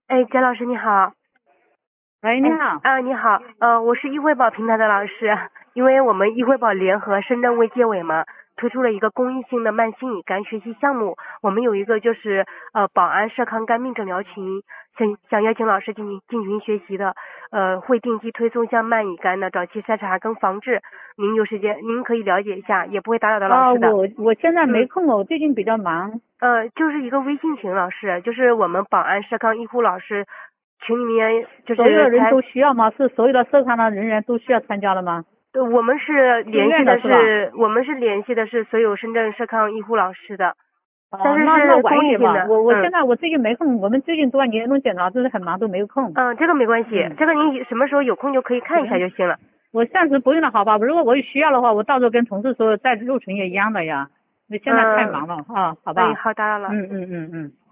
哎，翟老师你好。 喂，你好。 你好，我是易惠宝平台的老师，因为我们易惠宝联合深圳卫健委嘛，推出了一个公益性的慢性乙肝学习项目，我们有一个就是保安社康肝病诊疗群，想邀请老师进群学习的，会定期推送像慢乙肝的早期筛查跟防治，您有时间您可以了解一下，也不会打扰到老师的。 我现在没嗯。 空了，我最近比较忙。 就是一个微信群老师，就是我们保安社康医护老师群里面就所有的人是才。 都需要吗？是所有的社康的人员都需要参加的吗？ 对，我们是自联系的愿的是吧？ 是我们是联系的是所有深圳社康医护老师的，但哦，那是是晚一点吧。 公益性的。 我最近没空，我们最近做完年终检查，就是很忙，都没有空。 这个没关系， 嗯， 这个您什么时候有空就可以看一下行， 就行了。 我暂时不用了，好吧？如果我有需要的话，我到时候跟同事说再入群也一样的呀。那现在太嗯。 忙了啊，好哎， 吧？ 好，打扰了。 嗯嗯嗯嗯。